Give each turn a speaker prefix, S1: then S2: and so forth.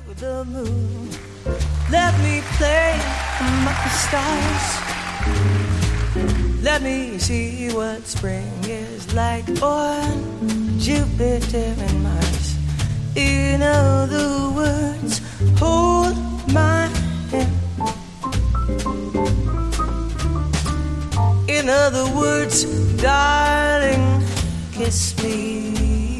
S1: with the moon. Let me play among the stars. Let me see what spring is like on Jupiter and Mars. In other words, hold my hand. In other words, darling, kiss me.